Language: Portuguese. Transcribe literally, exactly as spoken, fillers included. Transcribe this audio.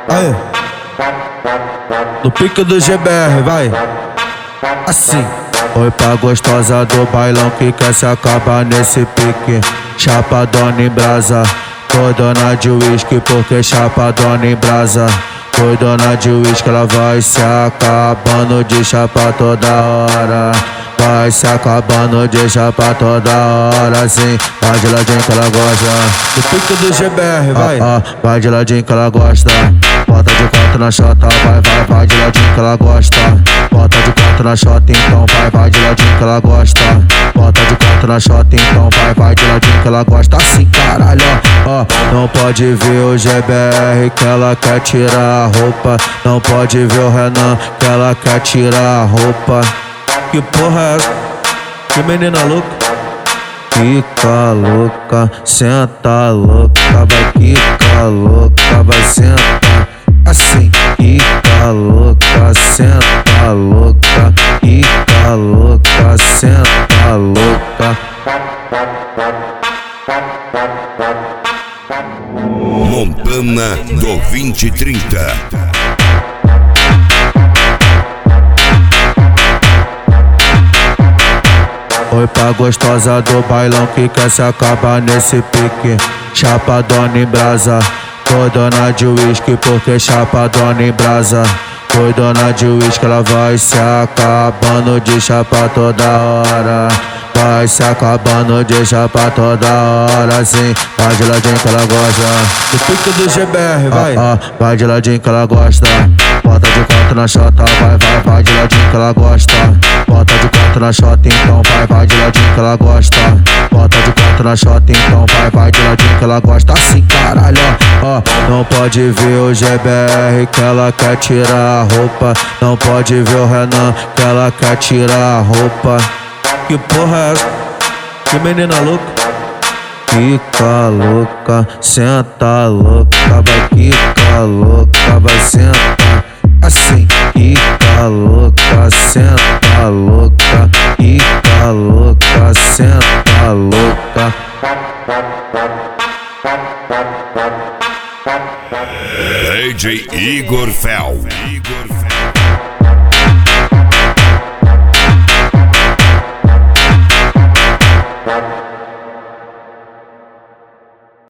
Aí, no pique do G B R, vai. Assim. Oi pra gostosa do bailão que quer se acabar nesse pique. Chapadona em brasa, foi dona de uísque porque chapadona em brasa. Foi dona de uísque, ela vai se acabando de chapa toda hora. Vai se acabando de chapa toda hora, sim. Vai de ladinho que ela gosta. Do pique do G B R, vai. Ah, ah, vai de ladinho que ela gosta. Bota de quatro na chota, vai, vai, vai de ladinho que ela gosta. Bota de quatro na chota, então vai, vai de ladinho que ela gosta. Bota de quatro na chota, então vai, vai de ladinho que ela gosta. Assim, caralho, ó, ó. Não pode ver o G B R que ela quer tirar a roupa. Não pode ver o Renan que ela quer tirar a roupa. Que porra é essa? Que menina louca? Fica louca, senta louca, vai ficar louca, vai sentar. Assim, fica louca, senta louca, fica louca, senta louca. Montana do vinte e trinta. Oi pra gostosa do bailão que quer se acabar nesse pique. Chapadona em brasa, foi dona de uísque porque chapadona em brasa. Foi dona de uísque, ela vai se acabando de chapa toda hora. Vai se acabando de chapa toda hora, sim. Vai de ladinho que ela gosta. Do pique do G B R, vai. Ah, ah, vai de ladinho que ela gosta. Bota de quatro na chota, vai, vai, vai de ladinho que ela gosta. Bota de quatro na chota, então vai, vai de ladinho que ela gosta. Bota de quatro na chota, então vai, vai de ladinho que ela gosta. Assim, caralho, ó, ó. Não pode ver o G B R que ela quer tirar a roupa. Não pode ver o Renan que ela quer tirar a roupa. Que porra é essa? Que menina louca? Fica louca, senta louca, vai ficar louca, vai sentar. Assim, fica louca, senta louca, fica louca, senta louca. D J Igor Fel. Igor Fel.